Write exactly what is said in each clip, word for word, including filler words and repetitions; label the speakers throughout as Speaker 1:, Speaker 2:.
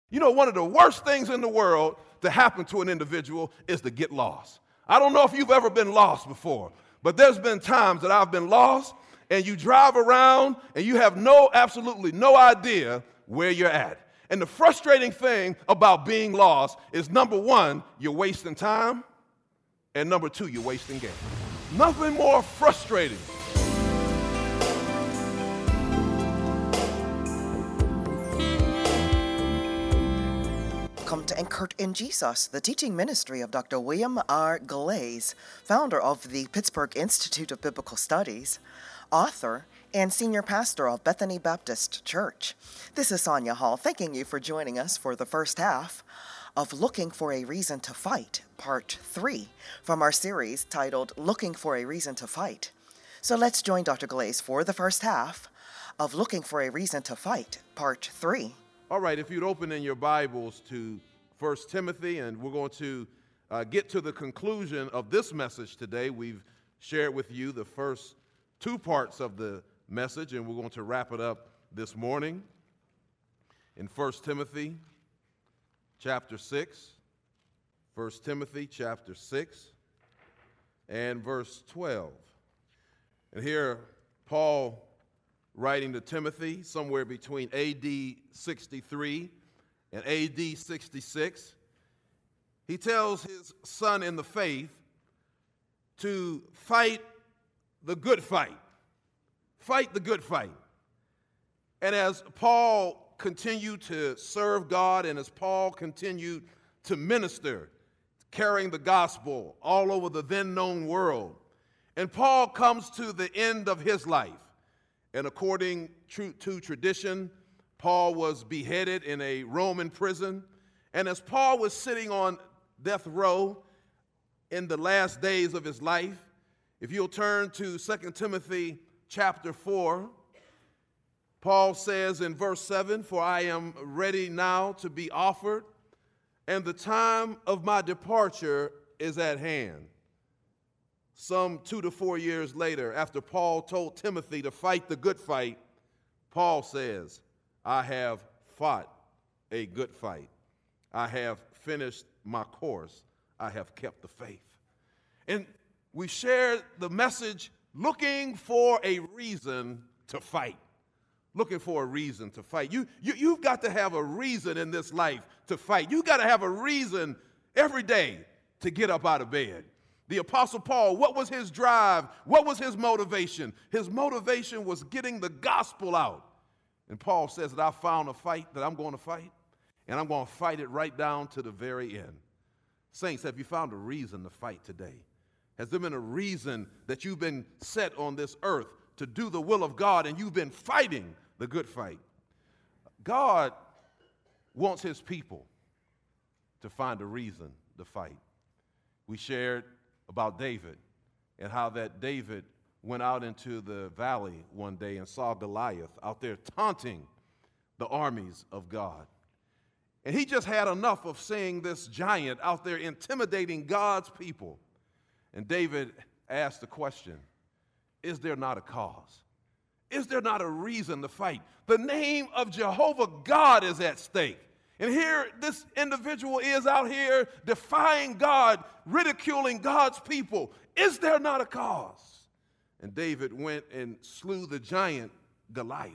Speaker 1: You know, one of the worst things in the world to happen to an individual is to get lost. I don't know if you've ever been lost before, but there's been times that I've been lost, and you drive around and you have no, absolutely no idea where you're at. And the frustrating thing about being lost is, number one, you're wasting time, and number two, you're wasting gas. Nothing more frustrating.
Speaker 2: Welcome to Anchored in Jesus, the teaching ministry of Doctor William R. Glaze, founder of the Pittsburgh Institute of Biblical Studies, author, and senior pastor of Bethany Baptist Church. This is Sonia Hall, thanking you for joining us for the first half of Looking for a Reason to Fight, Part three, from our series titled Looking for a Reason to Fight. So let's join Doctor Glaze for the first half of Looking for a Reason to Fight, Part three.
Speaker 1: All right, if you'd open in your Bibles to First Timothy, and we're going to uh, get to the conclusion of this message today. We've shared with you the first two parts of the message, and we're going to wrap it up this morning in First Timothy chapter six. First Timothy chapter six and verse twelve. And here, Paul, writing to Timothy somewhere between A D sixty-three and A D sixty-six, he tells his son in the faith to fight the good fight. Fight the good fight. And as Paul continued to serve God, and as Paul continued to minister, carrying the gospel all over the then known world, and Paul comes to the end of his life. And according to tradition, Paul was beheaded in a Roman prison. And as Paul was sitting on death row in the last days of his life, if you'll turn to Second Timothy chapter four, Paul says in verse seven, "For I am ready now to be offered, and the time of my departure is at hand." Some two to four years later, after Paul told Timothy to fight the good fight, Paul says, "I have fought a good fight. I have finished my course. I have kept the faith." And we shared the message, looking for a reason to fight. Looking for a reason to fight. You, you, you've got to have a reason in this life to fight. You've got to have a reason every day to get up out of bed. The Apostle Paul, what was his drive? What was his motivation? His motivation was getting the gospel out. And Paul says that I found a fight that I'm going to fight, and I'm going to fight it right down to the very end. Saints, have you found a reason to fight today? Has there been a reason that you've been set on this earth to do the will of God, and you've been fighting the good fight? God wants his people to find a reason to fight. We shared about David and how that David went out into the valley one day and saw Goliath out there taunting the armies of God. And he just had enough of seeing this giant out there intimidating God's people. And David asked the question, is there not a cause? Is there not a reason to fight? The name of Jehovah God is at stake. And here, this individual is out here defying God, ridiculing God's people. Is there not a cause? And David went and slew the giant Goliath.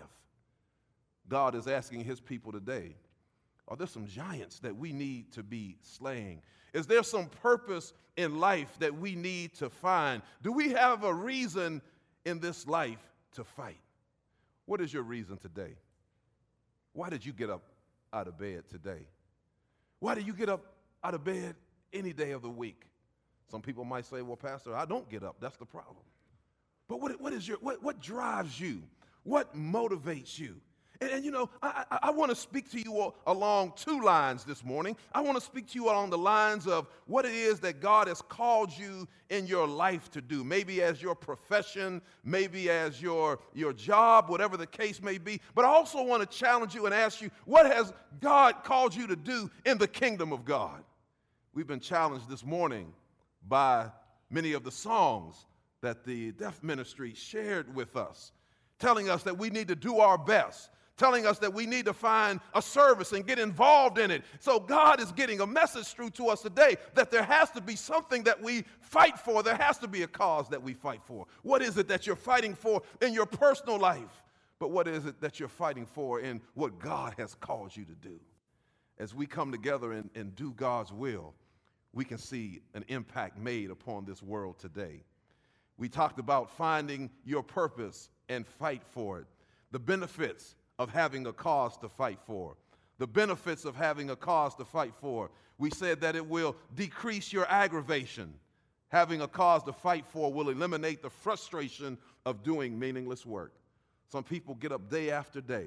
Speaker 1: God is asking his people today, are there some giants that we need to be slaying? Is there some purpose in life that we need to find? Do we have a reason in this life to fight? What is your reason today? Why did you get up out of bed today? Why do you get up out of bed any day of the week? Some people might say, well, Pastor, I don't get up. That's the problem. But what, what is your what, what drives you? What motivates you? And, and you know, I, I, I want to speak to you all along two lines this morning. I want to speak to you along the lines of what it is that God has called you in your life to do, maybe as your profession, maybe as your, your job, whatever the case may be. But I also want to challenge you and ask you, what has God called you to do in the kingdom of God? We've been challenged this morning by many of the songs that the deaf ministry shared with us, telling us that we need to do our best telling us that we need to find a service and get involved in it. So God is getting a message through to us today that there has to be something that we fight for. There has to be a cause that we fight for. What is it that you're fighting for in your personal life? But what is it that you're fighting for in what God has called you to do? As we come together and, and do God's will, we can see an impact made upon this world today. We talked about finding your purpose and fight for it. The benefits of having a cause to fight for. The benefits of having a cause to fight for. We said that it will decrease your aggravation. Having a cause to fight for will eliminate the frustration of doing meaningless work. Some people get up day after day,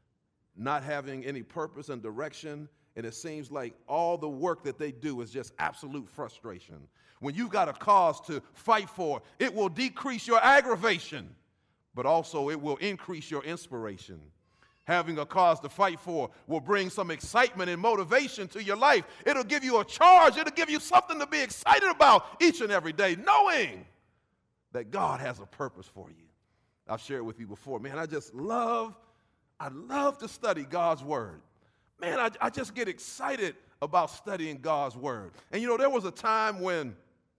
Speaker 1: not having any purpose and direction, and it seems like all the work that they do is just absolute frustration. When you've got a cause to fight for, it will decrease your aggravation, but also it will increase your inspiration. Having a cause to fight for will bring some excitement and motivation to your life. It'll give you a charge. It'll give you something to be excited about each and every day, knowing that God has a purpose for you. I've shared with you before, man, I just love, I love to study God's word. Man, I, I just get excited about studying God's word. And you know, there was a time when,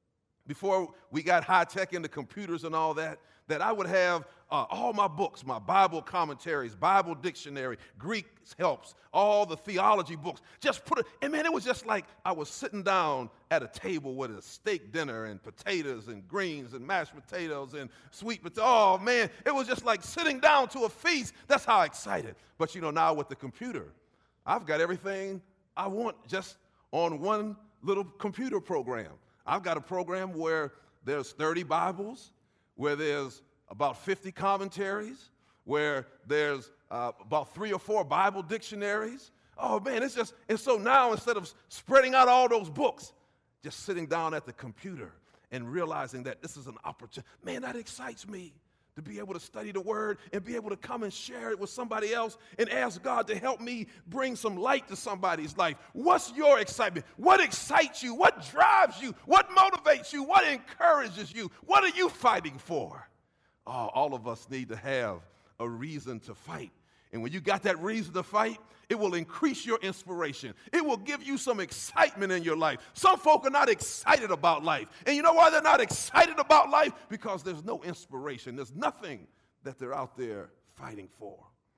Speaker 1: before we got high tech into computers and all that, that I would have uh, all my books, my Bible commentaries, Bible dictionary, Greek helps, all the theology books, just put it, and man, it was just like I was sitting down at a table with a steak dinner and potatoes and greens and mashed potatoes and sweet potatoes. Oh man, it was just like sitting down to a feast. That's how excited. But you know, now with the computer, I've got everything I want just on one little computer program. I've got a program where there's thirty Bibles, where there's about fifty commentaries, where there's uh, about three or four Bible dictionaries. Oh man, it's just, and so now instead of spreading out all those books, just sitting down at the computer and realizing that this is an opportunity, man, that excites me. To be able to study the word and be able to come and share it with somebody else and ask God to help me bring some light to somebody's life. What's your excitement? What excites you? What drives you? What motivates you? What encourages you? What are you fighting for? Oh, all of us need to have a reason to fight. And when you got that reason to fight, it will increase your inspiration. It will give you some excitement in your life. Some folk are not excited about life. And you know why they're not excited about life? Because there's no inspiration. There's nothing that they're out there fighting for.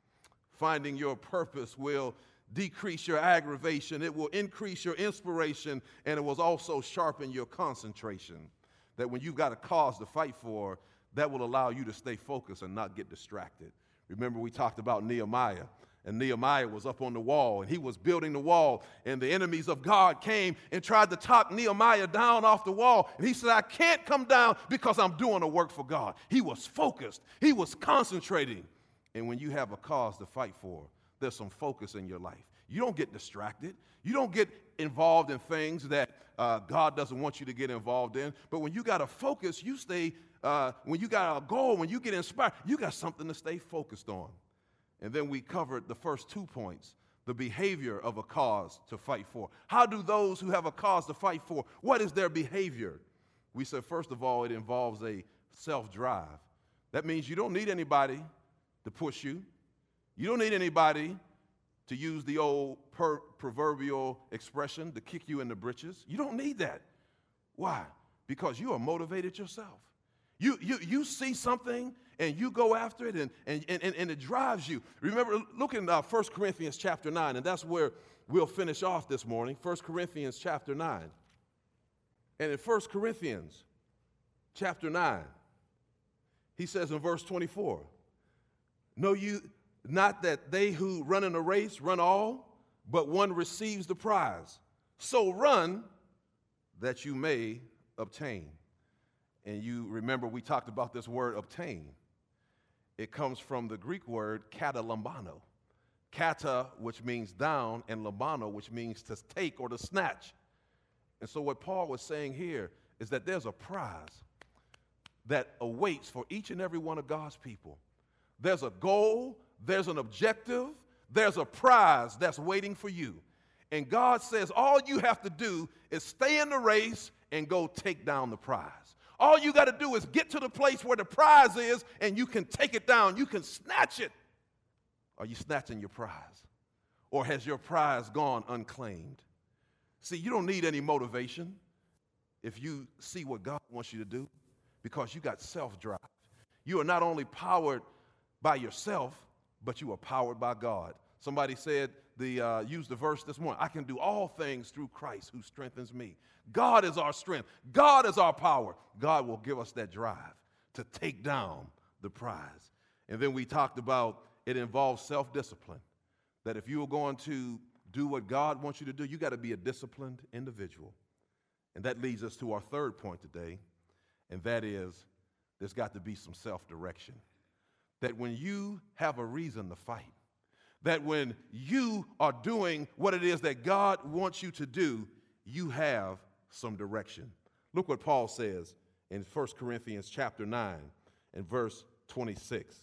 Speaker 1: Finding your purpose will decrease your aggravation. It will increase your inspiration, and it will also sharpen your concentration. That when you've got a cause to fight for, that will allow you to stay focused and not get distracted. Remember, we talked about Nehemiah. And Nehemiah was up on the wall, and he was building the wall, and the enemies of God came and tried to talk Nehemiah down off the wall. And he said, I can't come down because I'm doing a work for God. He was focused. He was concentrating. And when you have a cause to fight for, there's some focus in your life. You don't get distracted. You don't get involved in things that uh, God doesn't want you to get involved in. But when you got a focus, you stay, uh, when you got a goal, when you get inspired, you got something to stay focused on. And then we covered the first two points, the behavior of a cause to fight for. How do those who have a cause to fight for, what is their behavior? We said, first of all, it involves a self-drive. That means you don't need anybody to push you. You don't need anybody to use the old per- proverbial expression to kick you in the britches. You don't need that. Why? Because you are motivated yourself. You, you, you see something and you go after it, and, and, and, and it drives you. Remember, look in uh, First Corinthians chapter nine, and that's where we'll finish off this morning, First Corinthians chapter nine. And in First Corinthians chapter nine, he says in verse twenty-four, know you not that they who run in a race run all, but one receives the prize. So run that you may obtain. And you remember we talked about this word obtain. It comes from the Greek word kata lambano. Kata, which means down, and lambano, which means to take or to snatch. And so what Paul was saying here is that there's a prize that awaits for each and every one of God's people. There's a goal, there's an objective, there's a prize that's waiting for you. And God says all you have to do is stay in the race and go take down the prize. All you got to do is get to the place where the prize is, and you can take it down. You can snatch it. Are you snatching your prize? Or has your prize gone unclaimed? See, you don't need any motivation if you see what God wants you to do, because you got self-drive. You are not only powered by yourself, but you are powered by God. Somebody said, the uh, used the verse this morning, I can do all things through Christ who strengthens me. God is our strength. God is our power. God will give us that drive to take down the prize. And then we talked about it involves self-discipline, that if you are going to do what God wants you to do, you got to be a disciplined individual. And that leads us to our third point today, and that is there's got to be some self-direction. That when you have a reason to fight, that when you are doing what it is that God wants you to do, you have some direction. Look what Paul says in First Corinthians chapter nine and verse twenty-six.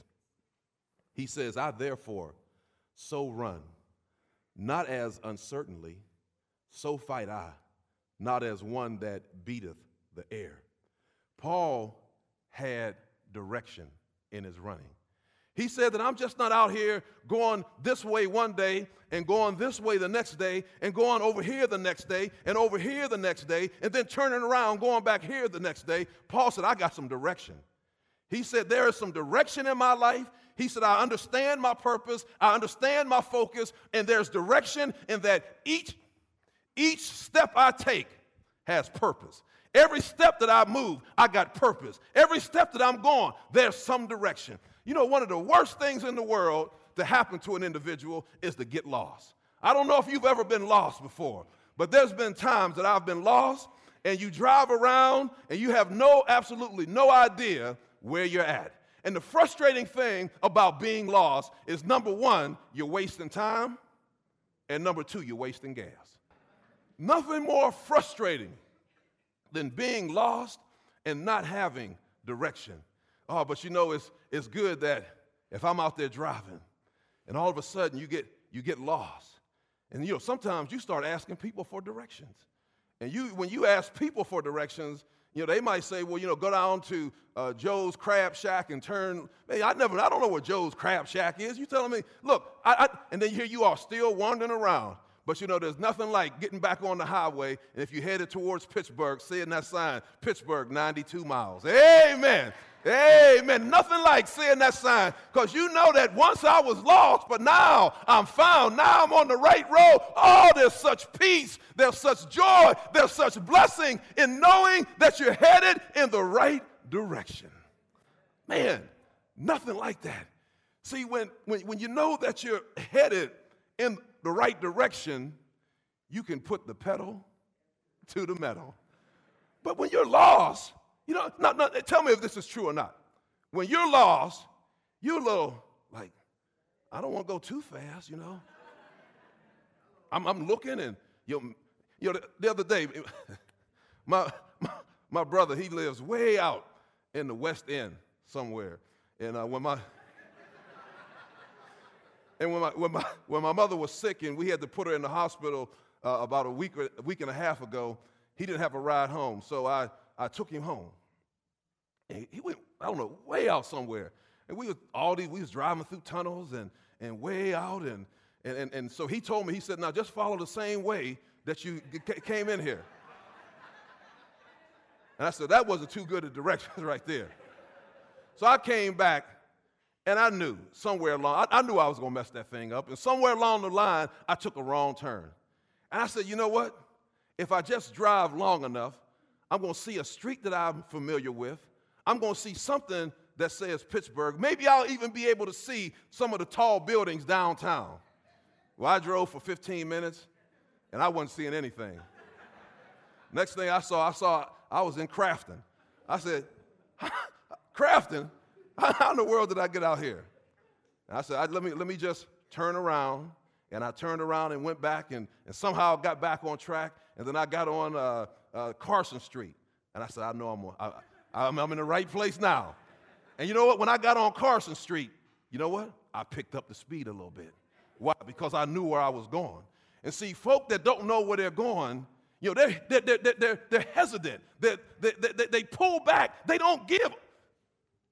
Speaker 1: He says, I therefore so run, not as uncertainly, so fight I, not as one that beateth the air. Paul had direction in his running. He said that I'm just not out here going this way one day and going this way the next day and going over here the next day and over here the next day and then turning around going back here the next day. Paul said, I got some direction. He said, there is some direction in my life. He said, I understand my purpose. I understand my focus. And there's direction in that each, each step I take has purpose. Every step that I move, I got purpose. Every step that I'm going, there's some direction. You know, one of the worst things in the world to happen to an individual is to get lost. I don't know if you've ever been lost before, but there's been times that I've been lost, and you drive around and you have no, absolutely no idea where you're at. And the frustrating thing about being lost is, number one, you're wasting time, and number two, you're wasting gas. Nothing more frustrating than being lost and not having direction. Oh, but you know, it's, it's good that if I'm out there driving and all of a sudden you get, you get lost. And, you know, sometimes you start asking people for directions. And you, when you ask people for directions, you know, they might say, well, you know, go down to uh, Joe's Crab Shack and turn. Hey, I never, I don't know what Joe's Crab Shack is. You telling me, look, I, I, and then here you are still wandering around. But, you know, there's nothing like getting back on the highway, and if you're headed towards Pittsburgh, seeing that sign, Pittsburgh, ninety-two miles. Amen. Amen. Nothing like seeing that sign, because you know that once I was lost, but now I'm found. Now I'm on the right road. Oh, there's such peace. There's such joy. There's such blessing in knowing that you're headed in the right direction. Man, nothing like that. See, when, when, when you know that you're headed in the right direction, you can put the pedal to the metal. But when you're lost, you know, not, not, tell me if this is true or not. When you're lost, you're a little like, I don't want to go too fast, you know. I'm, I'm looking, and you know, you know, the, the other day, my, my my brother, he lives way out in the West End somewhere, and uh, when my And when my, when, my, when my mother was sick and we had to put her in the hospital uh, about a week, a week and a half ago, he didn't have a ride home. So I, I took him home. And he went, I don't know, way out somewhere. And we was all these, we was driving through tunnels and, and way out. And, and, and, and so he told me, he said, now just follow the same way that you came in here. And I said, that wasn't too good a direction right there. So I came back. And I knew somewhere along, I, I knew I was going to mess that thing up. And somewhere along the line, I took a wrong turn. And I said, you know what? If I just drive long enough, I'm going to see a street that I'm familiar with. I'm going to see something that says Pittsburgh. Maybe I'll even be able to see some of the tall buildings downtown. Well, I drove for fifteen minutes, and I wasn't seeing anything. Next thing I saw, I saw I was in Crafton. I said, Crafton? How in the world did I get out here? And I said, I, let me let me just turn around. And I turned around and went back and, and somehow got back on track. And then I got on uh, uh, Carson Street. And I said, I know I'm, on, I, I'm, I'm in the right place now. And you know what? When I got on Carson Street, you know what? I picked up the speed a little bit. Why? Because I knew where I was going. And see, folk that don't know where they're going, you know, they're, they're, they're, they're, they're hesitant. They're, they, they, they pull back. They don't give.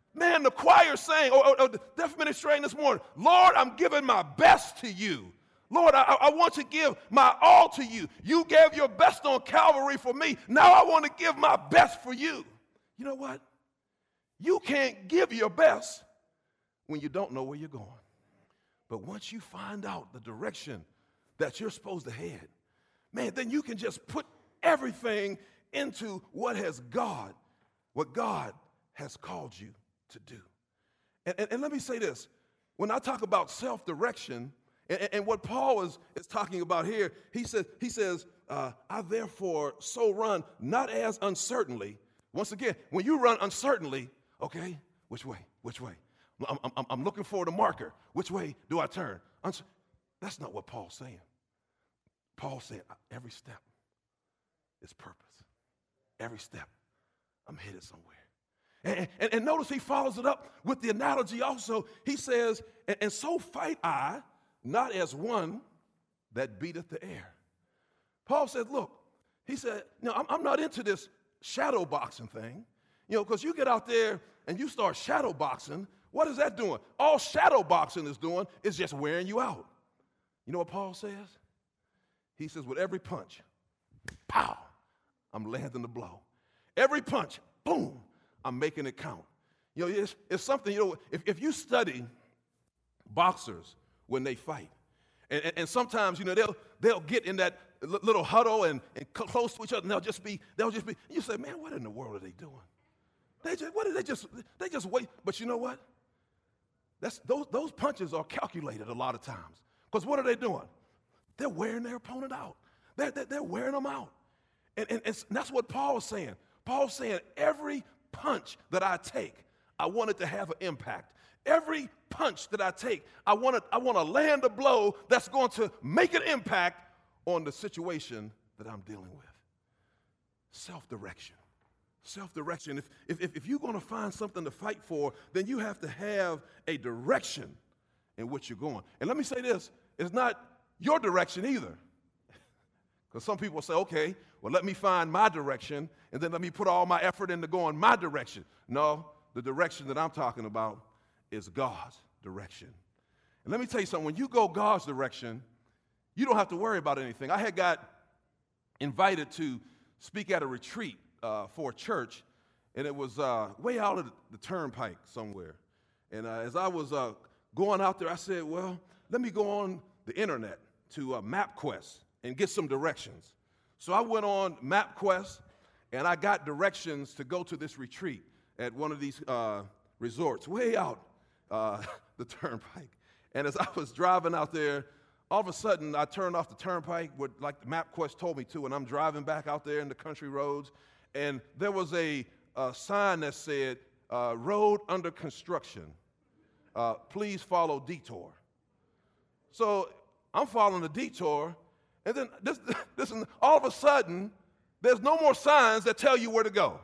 Speaker 1: Man, the choir sang, or, or, or the deaf ministry this morning, Lord, I'm giving my best to you. Lord, I, I want to give my all to you. You gave your best on Calvary for me. Now I want to give my best for you. You know what? You can't give your best when you don't know where you're going. But once you find out the direction that you're supposed to head, man, then you can just put everything into what has God, what God has called you to do. And, and, and let me say this. When I talk about self-direction, and, and what Paul is, is talking about here, he says, he says uh, I therefore so run, not as uncertainly. Once again, when you run uncertainly, okay, which way, which way? I'm, I'm, I'm looking for the marker. Which way do I turn? Uncer- That's not what Paul's saying. Paul said, every step is purpose. Every step, I'm headed somewhere. And, and, and notice he follows it up with the analogy also. He says, and, and so fight I, not as one that beateth the air. Paul said, look, he said, no, I'm, I'm not into this shadow boxing thing. You know, because you get out there and you start shadow boxing, what is that doing? All shadow boxing is doing is just wearing you out. You know what Paul says? He says, with every punch, pow, I'm landing the blow. Every punch, boom, I'm making it count. You know, it's, it's something, you know, if, if you study boxers when they fight, and, and, and sometimes, you know, they'll they'll get in that little huddle and, and close to each other, and they'll just be, they'll just be, you say, man, what in the world are they doing? They just, what are they just, they just wait. But you know what? That's, those, those punches are calculated a lot of times. Because what are they doing? They're wearing their opponent out. They're, they're, they're wearing them out. And, and, and that's what Paul's saying. Paul's saying every punch that I take, I want it to have an impact. Every punch that I take, I want to, I want to land a blow that's going to make an impact on the situation that I'm dealing with. Self-direction. Self-direction. If, if, if you're going to find something to fight for, then you have to have a direction in which you're going. And let me say this, it's not your direction either. Because some people say, okay, well, let me find my direction, and then let me put all my effort into going my direction. No, the direction that I'm talking about is God's direction. And let me tell you something, when you go God's direction, you don't have to worry about anything. I had got invited to speak at a retreat uh, for a church, and it was uh, way out of the turnpike somewhere. And uh, as I was uh, going out there, I said, well, let me go on the internet to uh, MapQuest and get some directions. So I went on MapQuest, and I got directions to go to this retreat at one of these uh, resorts way out uh, the turnpike. And as I was driving out there, all of a sudden I turned off the turnpike, with, like the MapQuest told me to, and I'm driving back out there in the country roads, and there was a, a sign that said, uh, road under construction. Uh, please follow detour. So I'm following the detour, and then this, this, all of a sudden, there's no more signs that tell you where to go.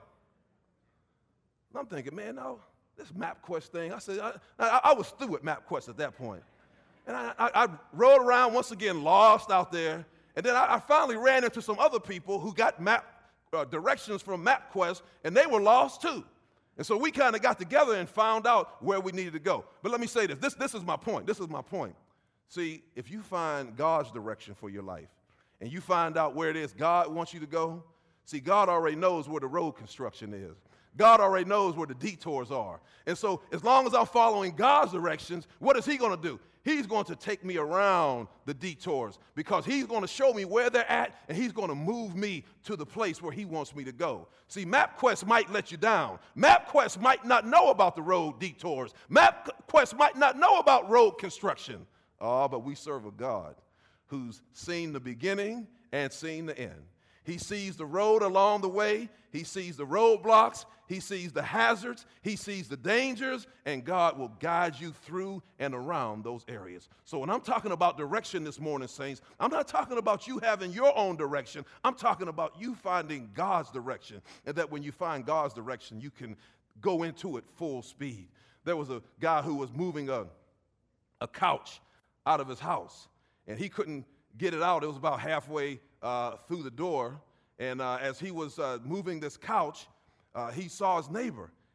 Speaker 1: And I'm thinking, man, no, this MapQuest thing. I said, I, I, I was through with MapQuest at that point. And I, I, I rode around once again, lost out there, and then I, I finally ran into some other people who got map uh, directions from MapQuest, and they were lost too. And so we kind of got together and found out where we needed to go. But let me say this, this, this is my point, this is my point. See, if you find God's direction for your life, and you find out where it is God wants you to go, see, God already knows where the road construction is. God already knows where the detours are. And so as long as I'm following God's directions, what is he going to do? He's going to take me around the detours because he's going to show me where they're at, and he's going to move me to the place where he wants me to go. See, MapQuest might let you down. MapQuest might not know about the road detours. MapQuest might not know about road construction. Oh, but we serve a God who's seen the beginning and seen the end. He sees the road along the way. He sees the roadblocks. He sees the hazards. He sees the dangers, and God will guide you through and around those areas. So when I'm talking about direction this morning, saints, I'm not talking about you having your own direction. I'm talking about you finding God's direction, and that when you find God's direction, you can go into it full speed. There was a guy who was moving a, a couch out of his house, and he couldn't get it out. It was about halfway uh, through the door, and uh, as he was uh, moving this couch, uh, he saw his neighbor,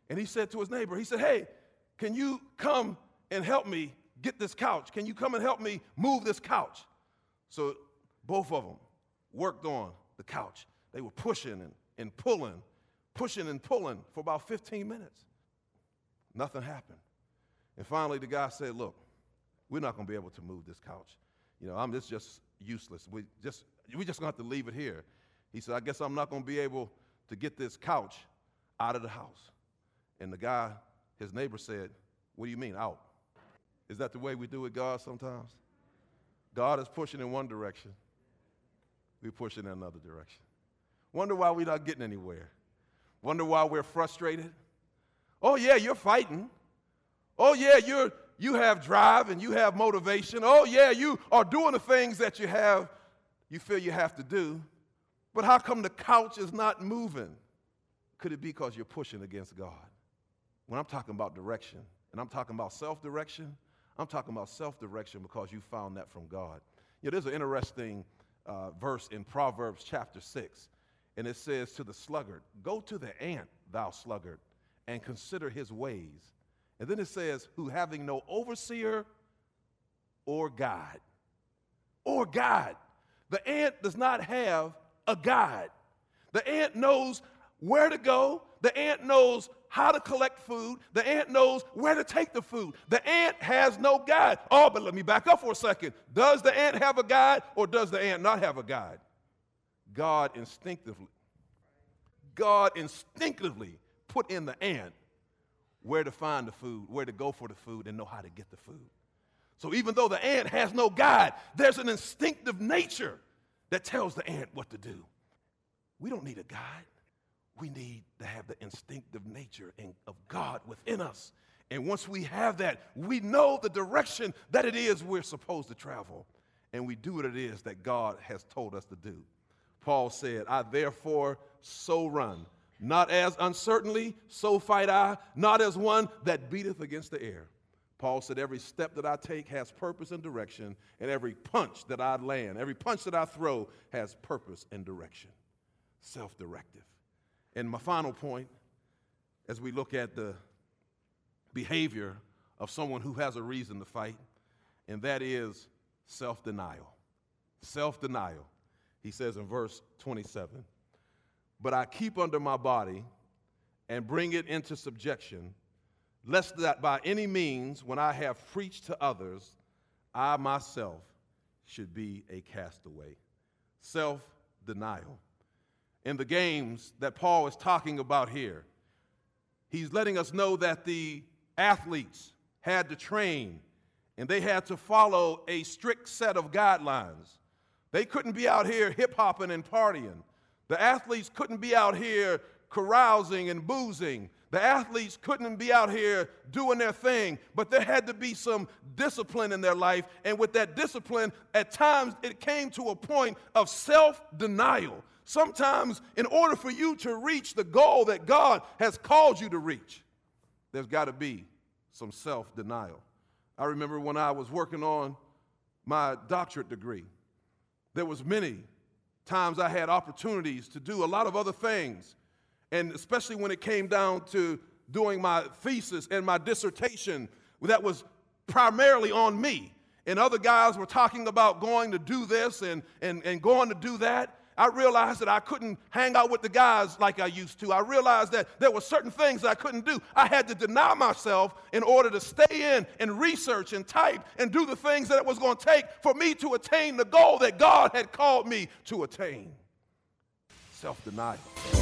Speaker 1: And he said to his neighbor, he said, hey, can you come and help me get this couch? Can you come and help me move this couch? So both of them worked on the couch. They were pushing and, and pulling, pushing and pulling for about fifteen minutes. Nothing happened. And finally the guy said, look, we're not going to be able to move this couch. You know, I'm, it's just useless. We just, we just going to have to leave it here. He said, I guess I'm not going to be able to get this couch out of the house. And the guy, his neighbor said, what do you mean, out? Is that the way we do with God sometimes? God is pushing in one direction. We're pushing in another direction. Wonder why we're not getting anywhere. Wonder why we're frustrated. Oh, yeah, you're fighting. Oh, yeah, you're, you have drive and you have motivation. Oh, yeah, you are doing the things that you have, you feel you have to do. But how come the couch is not moving? Could it be because you're pushing against God? When I'm talking about direction, and I'm talking about self-direction, I'm talking about self-direction because you found that from God. You know, there's an interesting uh, verse in Proverbs chapter six, and it says to the sluggard, go to the ant, thou sluggard, and consider his ways. And then it says, who having no overseer or guide. Or guide. The ant does not have a guide. The ant knows where to go. The ant knows how to collect food. The ant knows where to take the food. The ant has no guide. Oh, but let me back up for a second. Does the ant have a guide or does the ant not have a guide? God instinctively, God instinctively put in the ant where to find the food, where to go for the food, and know how to get the food. So even though the ant has no guide, there's an instinctive nature that tells the ant what to do. We don't need a guide. We need to have the instinctive nature in, of God within us. And once we have that, we know the direction that it is we're supposed to travel. And we do what it is that God has told us to do. Paul said, I therefore so run, not as uncertainly, so fight I, not as one that beateth against the air. Paul said, every step that I take has purpose and direction, and every punch that I land, every punch that I throw has purpose and direction. Self-directive. And my final point, as we look at the behavior of someone who has a reason to fight, and that is self-denial. Self-denial. He says in verse twenty-seven, but I keep under my body and bring it into subjection, lest that by any means, when I have preached to others, I myself should be a castaway. Self-denial. In the games that Paul is talking about here, he's letting us know that the athletes had to train and they had to follow a strict set of guidelines. They couldn't be out here hip-hopping and partying. The athletes couldn't be out here carousing and boozing. The athletes couldn't be out here doing their thing, but there had to be some discipline in their life. And with that discipline, at times it came to a point of self-denial. Sometimes in order for you to reach the goal that God has called you to reach, there's got to be some self-denial. I remember when I was working on my doctorate degree, there was many times I had opportunities to do a lot of other things. And especially when it came down to doing my thesis and my dissertation, that was primarily on me. And other guys were talking about going to do this and, and, and going to do that. I realized that I couldn't hang out with the guys like I used to. I realized that there were certain things I couldn't do. I had to deny myself in order to stay in and research and type and do the things that it was going to take for me to attain the goal that God had called me to attain. Self-denial.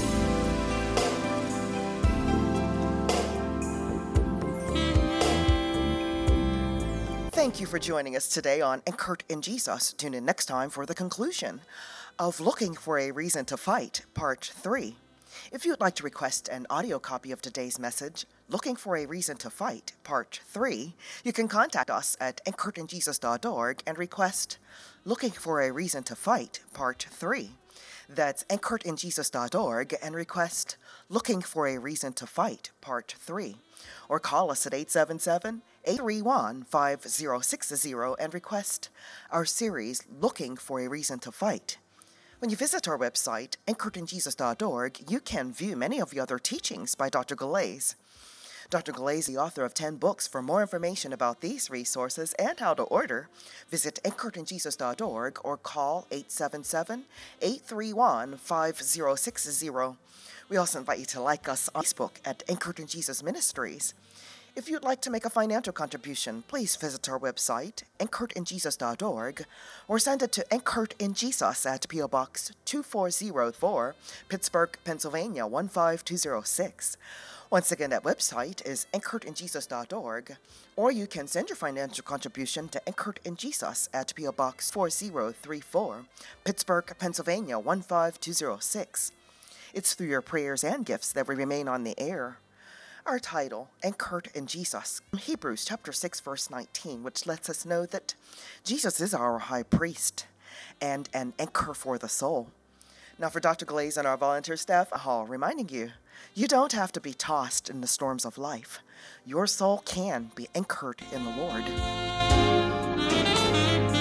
Speaker 2: Thank you for joining us today on Anchored in Jesus. Tune in next time for the conclusion of Looking for a Reason to Fight, Part three. If you would like to request an audio copy of today's message, Looking for a Reason to Fight, Part three, you can contact us at anchored in jesus dot org and request Looking for a Reason to Fight, Part three. That's anchored in jesus dot org and request Looking for a Reason to Fight, Part three. Or call us at eight seven seven, eight three one, five zero six zero and request our series Looking for a Reason to Fight. When you visit our website, anchored in jesus dot org, you can view many of the other teachings by Doctor Galais. Doctor Galais is the author of ten books. For more information about these resources and how to order, visit anchored in jesus dot org or call eight seven seven, eight three one, five zero six zero. We also invite you to like us on Facebook at Anchored in Jesus Ministries. If you'd like to make a financial contribution, please visit our website, anchored in jesus dot org, or send it to Anchored in Jesus at P O Box two four zero four, Pittsburgh, Pennsylvania one five two zero six. Once again, that website is anchored in jesus dot org, or you can send your financial contribution to Anchored in Jesus at P O Box four zero three four, Pittsburgh, Pennsylvania one five two zero six. It's through your prayers and gifts that we remain on the air. Our title, Anchored in Jesus, Hebrews chapter six, verse nineteen, which lets us know that Jesus is our high priest and an anchor for the soul. Now for Doctor Galais and our volunteer staff, Hall reminding you, you don't have to be tossed in the storms of life. Your soul can be anchored in the Lord.